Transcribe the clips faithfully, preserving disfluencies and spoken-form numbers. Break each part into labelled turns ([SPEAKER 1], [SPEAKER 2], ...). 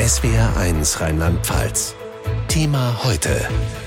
[SPEAKER 1] S W R eins Rheinland-Pfalz. Thema heute.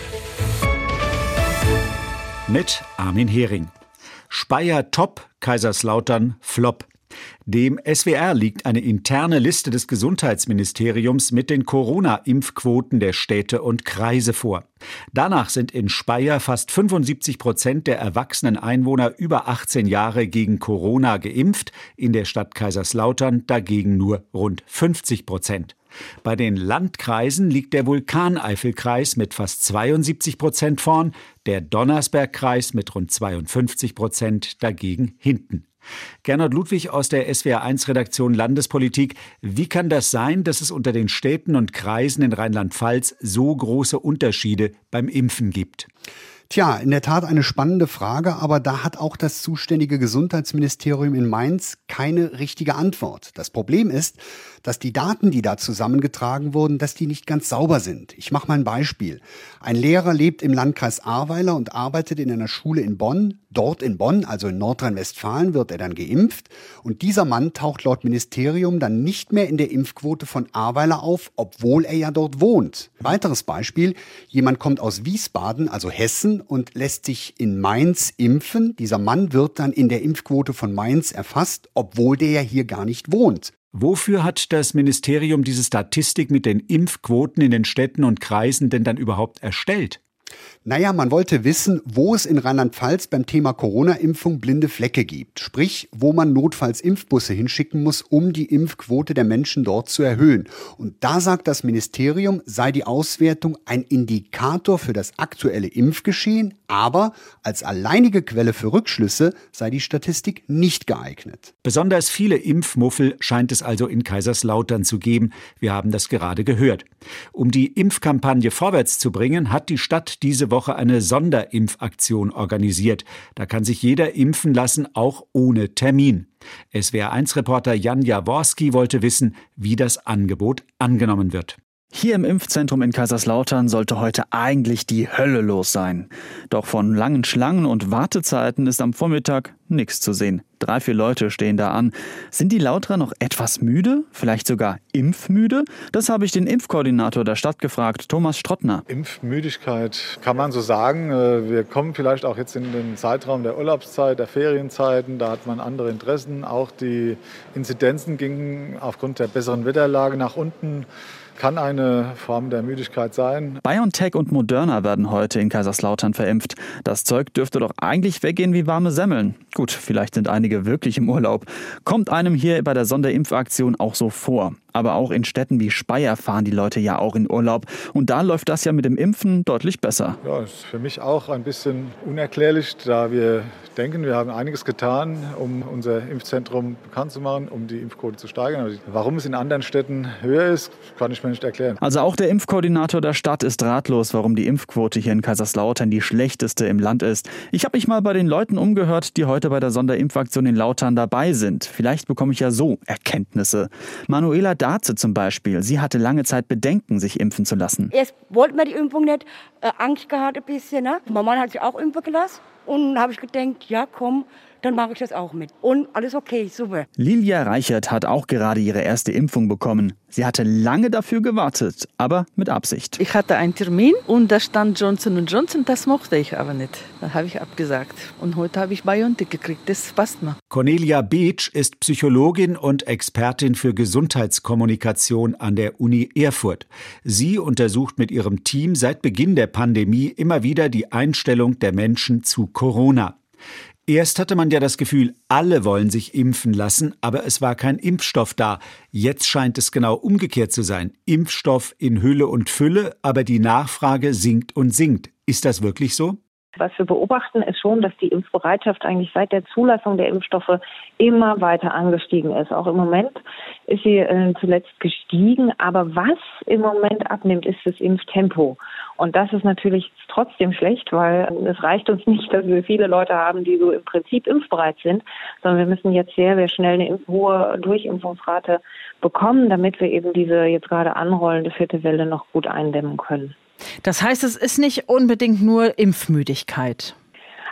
[SPEAKER 2] Mit Armin Hering. Speyer top, Kaiserslautern flop. Dem S W R liegt eine interne Liste des Gesundheitsministeriums mit den Corona-Impfquoten der Städte und Kreise vor. Danach sind in Speyer fast fünfundsiebzig Prozent der erwachsenen Einwohner über achtzehn Jahre gegen Corona geimpft, in der Stadt Kaiserslautern dagegen nur rund fünfzig Prozent. Bei den Landkreisen liegt der Vulkaneifelkreis mit fast zweiundsiebzig Prozent vorn, der Donnersbergkreis mit rund zweiundfünfzig Prozent dagegen hinten. Gernot Ludwig aus der S W R eins Redaktion Landespolitik. Wie kann das sein, dass es unter den Städten und Kreisen in Rheinland-Pfalz so große Unterschiede beim Impfen gibt?
[SPEAKER 3] Tja, in der Tat eine spannende Frage, aber da hat auch das zuständige Gesundheitsministerium in Mainz keine richtige Antwort. Das Problem ist, dass die Daten, die da zusammengetragen wurden, dass die nicht ganz sauber sind. Ich mache mal ein Beispiel. Ein Lehrer lebt im Landkreis Ahrweiler und arbeitet in einer Schule in Bonn. Dort in Bonn, also in Nordrhein-Westfalen, wird er dann geimpft. Und dieser Mann taucht laut Ministerium dann nicht mehr in der Impfquote von Ahrweiler auf, obwohl er ja dort wohnt. Weiteres Beispiel, jemand kommt aus Wiesbaden, also Hessen, und lässt sich in Mainz impfen. Dieser Mann wird dann in der Impfquote von Mainz erfasst, obwohl der ja hier gar nicht wohnt.
[SPEAKER 2] Wofür hat das Ministerium diese Statistik mit den Impfquoten in den Städten und Kreisen denn dann überhaupt erstellt?
[SPEAKER 3] Naja, man wollte wissen, wo es in Rheinland-Pfalz beim Thema Corona-Impfung blinde Flecke gibt. Sprich, wo man notfalls Impfbusse hinschicken muss, um die Impfquote der Menschen dort zu erhöhen. Und da sagt das Ministerium, sei die Auswertung ein Indikator für das aktuelle Impfgeschehen, aber als alleinige Quelle für Rückschlüsse sei die Statistik nicht geeignet.
[SPEAKER 2] Besonders viele Impfmuffel scheint es also in Kaiserslautern zu geben. Wir haben das gerade gehört. Um die Impfkampagne vorwärts zu bringen, hat die Stadt diese Woche eine Sonderimpfaktion organisiert. Da kann sich jeder impfen lassen, auch ohne Termin. S W R eins Reporter Jan Jaworski wollte wissen, wie das Angebot angenommen wird.
[SPEAKER 4] Hier im Impfzentrum in Kaiserslautern sollte heute eigentlich die Hölle los sein. Doch von langen Schlangen und Wartezeiten ist am Vormittag nichts zu sehen. Drei, vier Leute stehen da an. Sind die Lauterer noch etwas müde? Vielleicht sogar impfmüde? Das habe ich den Impfkoordinator der Stadt gefragt, Thomas Strottner.
[SPEAKER 5] Impfmüdigkeit kann man so sagen. Wir kommen vielleicht auch jetzt in den Zeitraum der Urlaubszeit, der Ferienzeiten. Da hat man andere Interessen. Auch die Inzidenzen gingen aufgrund der besseren Wetterlage nach unten. Kann eine Form der Müdigkeit sein.
[SPEAKER 4] BioNTech und Moderna werden heute in Kaiserslautern verimpft. Das Zeug dürfte doch eigentlich weggehen wie warme Semmeln. Gut, vielleicht sind einige wirklich im Urlaub. Kommt einem hier bei der Sonderimpfaktion auch so vor. Aber auch in Städten wie Speyer fahren die Leute ja auch in Urlaub. Und da läuft das ja mit dem Impfen deutlich besser.
[SPEAKER 5] Ja, ist für mich auch ein bisschen unerklärlich, da wir denken, wir haben einiges getan, um unser Impfzentrum bekannt zu machen, um die Impfquote zu steigern. Aber warum es in anderen Städten höher ist, kann ich mir nicht erklären.
[SPEAKER 4] Also auch der Impfkoordinator der Stadt ist ratlos, warum die Impfquote hier in Kaiserslautern die schlechteste im Land ist. Ich habe mich mal bei den Leuten umgehört, die heute bei der Sonderimpfaktion in Lautern dabei sind. Vielleicht bekomme ich ja so Erkenntnisse. Manuela Daze zum Beispiel, sie hatte lange Zeit Bedenken, sich impfen zu lassen.
[SPEAKER 6] Erst wollten wir die Impfung nicht, äh, Angst gehabt ein bisschen. Ne? Mein Mann hat sich auch impfen gelassen und dann habe ich gedacht, ja komm, dann mache ich das auch mit. Und alles okay, super.
[SPEAKER 4] Lilia Reichert hat auch gerade ihre erste Impfung bekommen. Sie hatte lange dafür gewartet, aber mit Absicht.
[SPEAKER 7] Ich hatte einen Termin und da stand Johnson und Johnson, das mochte ich aber nicht. Dann habe ich abgesagt. Und heute habe ich BioNTech gekriegt, das passt mir.
[SPEAKER 2] Cornelia Beetsch ist Psychologin und Expertin für Gesundheitskommunikation an der Uni Erfurt. Sie untersucht mit ihrem Team seit Beginn der Pandemie immer wieder die Einstellung der Menschen zu Corona. Erst hatte man ja das Gefühl, alle wollen sich impfen lassen, aber es war kein Impfstoff da. Jetzt scheint es genau umgekehrt zu sein. Impfstoff in Hülle und Fülle, aber die Nachfrage sinkt und sinkt. Ist das wirklich so?
[SPEAKER 8] Was wir beobachten, ist schon, dass die Impfbereitschaft eigentlich seit der Zulassung der Impfstoffe immer weiter angestiegen ist. Auch im Moment ist sie äh, zuletzt gestiegen. Aber was im Moment abnimmt, ist das Impftempo. Und das ist natürlich trotzdem schlecht, weil es reicht uns nicht, dass wir viele Leute haben, die so im Prinzip impfbereit sind, sondern wir müssen jetzt sehr, sehr schnell eine hohe Durchimpfungsrate bekommen, damit wir eben diese jetzt gerade anrollende vierte Welle noch gut eindämmen können.
[SPEAKER 9] Das heißt, es ist nicht unbedingt nur Impfmüdigkeit.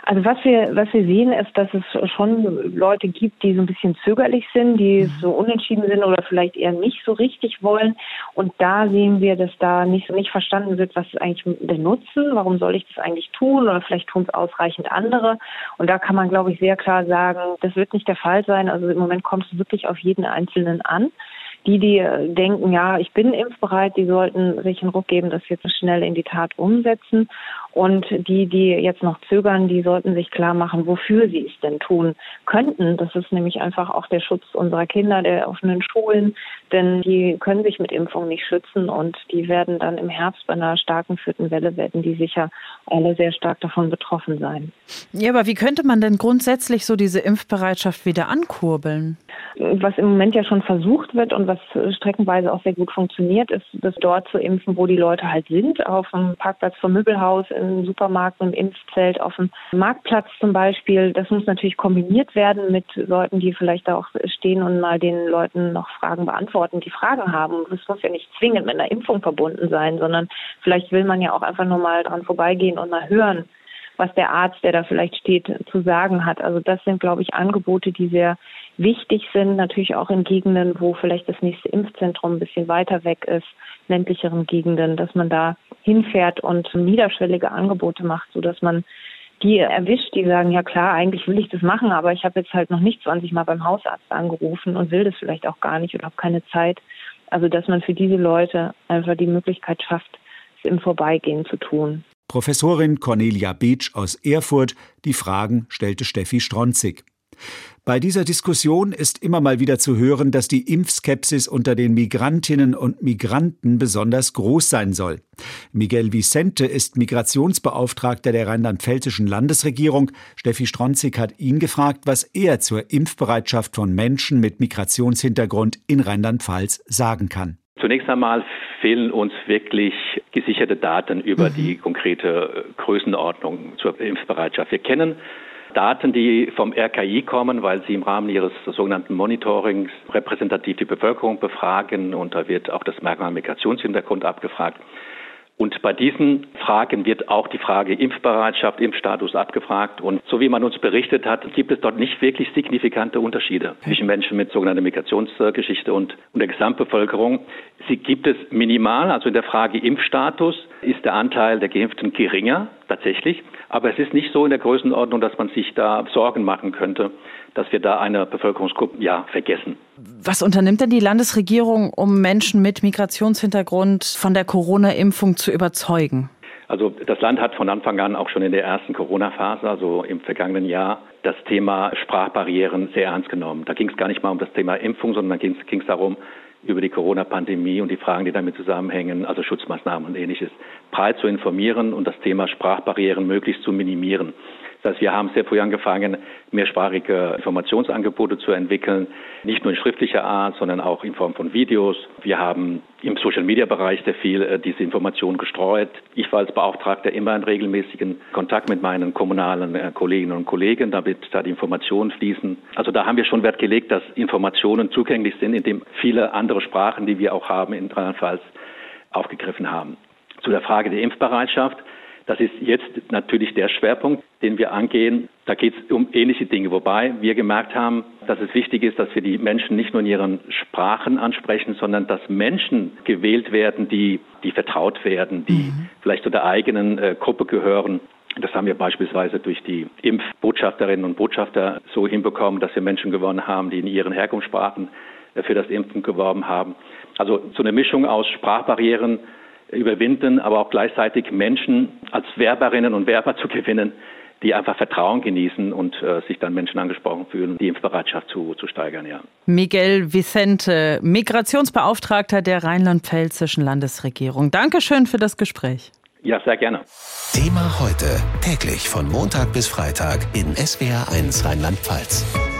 [SPEAKER 8] Also was wir, was wir sehen, ist, dass es schon Leute gibt, die so ein bisschen zögerlich sind, die so unentschieden sind oder vielleicht eher nicht so richtig wollen. Und da sehen wir, dass da nicht, nicht verstanden wird, was ist eigentlich der Nutzen, warum soll ich das eigentlich tun oder vielleicht tun es ausreichend andere. Und da kann man, glaube ich, sehr klar sagen, das wird nicht der Fall sein. Also im Moment kommt es wirklich auf jeden Einzelnen an. Die, die denken, ja, ich bin impfbereit, die sollten sich einen Ruck geben, das jetzt schnell in die Tat umsetzen. Und die, die jetzt noch zögern, die sollten sich klar machen, wofür sie es denn tun könnten. Das ist nämlich einfach auch der Schutz unserer Kinder, der offenen Schulen. Denn die können sich mit Impfung nicht schützen und die werden dann im Herbst bei einer starken vierten Welle, werden die sicher alle sehr stark davon betroffen sein.
[SPEAKER 9] Ja, aber wie könnte man denn grundsätzlich so diese Impfbereitschaft wieder ankurbeln?
[SPEAKER 8] Was im Moment ja schon versucht wird und was streckenweise auch sehr gut funktioniert, ist, das dort zu impfen, wo die Leute halt sind, auf dem Parkplatz vom Möbelhaus, im Supermarkt, im Impfzelt, auf dem Marktplatz zum Beispiel. Das muss natürlich kombiniert werden mit Leuten, die vielleicht da auch stehen und mal den Leuten noch Fragen beantworten, die Fragen haben. Das muss ja nicht zwingend mit einer Impfung verbunden sein, sondern vielleicht will man ja auch einfach nur mal dran vorbeigehen und mal hören, was der Arzt, der da vielleicht steht, zu sagen hat. Also das sind, glaube ich, Angebote, die sehr wichtig sind, natürlich auch in Gegenden, wo vielleicht das nächste Impfzentrum ein bisschen weiter weg ist, ländlicheren Gegenden, dass man da hinfährt und niederschwellige Angebote macht, sodass man die erwischt, die sagen, ja klar, eigentlich will ich das machen, aber ich habe jetzt halt noch nicht zwanzig Mal beim Hausarzt angerufen und will das vielleicht auch gar nicht oder habe keine Zeit. Also dass man für diese Leute einfach die Möglichkeit schafft, es im Vorbeigehen zu tun.
[SPEAKER 2] Professorin Cornelia Beetsch aus Erfurt. Die Fragen stellte Steffi Stronzig. Bei dieser Diskussion ist immer mal wieder zu hören, dass die Impfskepsis unter den Migrantinnen und Migranten besonders groß sein soll. Miguel Vicente ist Migrationsbeauftragter der rheinland-pfälzischen Landesregierung. Steffi Stronzig hat ihn gefragt, was er zur Impfbereitschaft von Menschen mit Migrationshintergrund in Rheinland-Pfalz sagen kann.
[SPEAKER 10] Zunächst einmal fehlen uns wirklich gesicherte Daten über mhm. die konkrete Größenordnung zur Impfbereitschaft. Wir kennen Daten, die vom R K I kommen, weil sie im Rahmen ihres sogenannten Monitorings repräsentativ die Bevölkerung befragen und da wird auch das Merkmal Migrationshintergrund abgefragt. Und bei diesen Fragen wird auch die Frage Impfbereitschaft, Impfstatus abgefragt. Und so wie man uns berichtet hat, gibt es dort nicht wirklich signifikante Unterschiede zwischen Menschen mit sogenannter Migrationsgeschichte und, und der Gesamtbevölkerung. Sie gibt es minimal, also in der Frage Impfstatus ist der Anteil der Geimpften geringer, tatsächlich. Aber es ist nicht so in der Größenordnung, dass man sich da Sorgen machen könnte, dass wir da eine Bevölkerungsgruppe ja vergessen.
[SPEAKER 9] Was unternimmt denn die Landesregierung, um Menschen mit Migrationshintergrund von der Corona-Impfung zu überzeugen?
[SPEAKER 10] Also das Land hat von Anfang an auch schon in der ersten Corona-Phase, also im vergangenen Jahr, das Thema Sprachbarrieren sehr ernst genommen. Da ging es gar nicht mal um das Thema Impfung, sondern da ging es darum, über die Corona-Pandemie und die Fragen, die damit zusammenhängen, also Schutzmaßnahmen und Ähnliches, breit zu informieren und das Thema Sprachbarrieren möglichst zu minimieren. Das heißt, wir haben sehr früh angefangen, mehrsprachige Informationsangebote zu entwickeln, nicht nur in schriftlicher Art, sondern auch in Form von Videos. Wir haben im Social-Media-Bereich sehr viel äh, diese Informationen gestreut. Ich war als Beauftragter immer in regelmäßigen Kontakt mit meinen kommunalen äh, Kolleginnen und Kollegen, damit da die Informationen fließen. Also da haben wir schon Wert gelegt, dass Informationen zugänglich sind, indem viele andere Sprachen, die wir auch haben in Rheinland-Pfalz, aufgegriffen haben. Zu der Frage der Impfbereitschaft. Das ist jetzt natürlich der Schwerpunkt, den wir angehen. Da geht es um ähnliche Dinge, wobei wir gemerkt haben, dass es wichtig ist, dass wir die Menschen nicht nur in ihren Sprachen ansprechen, sondern dass Menschen gewählt werden, die, die vertraut werden, die mhm. vielleicht zu der eigenen äh, Gruppe gehören. Das haben wir beispielsweise durch die Impfbotschafterinnen und Botschafter so hinbekommen, dass wir Menschen gewonnen haben, die in ihren Herkunftssprachen äh, für das Impfen geworben haben. Also so eine Mischung aus Sprachbarrieren überwinden, aber auch gleichzeitig Menschen als Werberinnen und Werber zu gewinnen, die einfach Vertrauen genießen und äh, sich dann Menschen angesprochen fühlen, die Impfbereitschaft zu, zu steigern. Ja.
[SPEAKER 9] Miguel Vicente, Migrationsbeauftragter der rheinland-pfälzischen Landesregierung. Dankeschön für das Gespräch.
[SPEAKER 10] Ja, sehr gerne.
[SPEAKER 1] Thema heute, täglich von Montag bis Freitag in S W R eins Rheinland-Pfalz.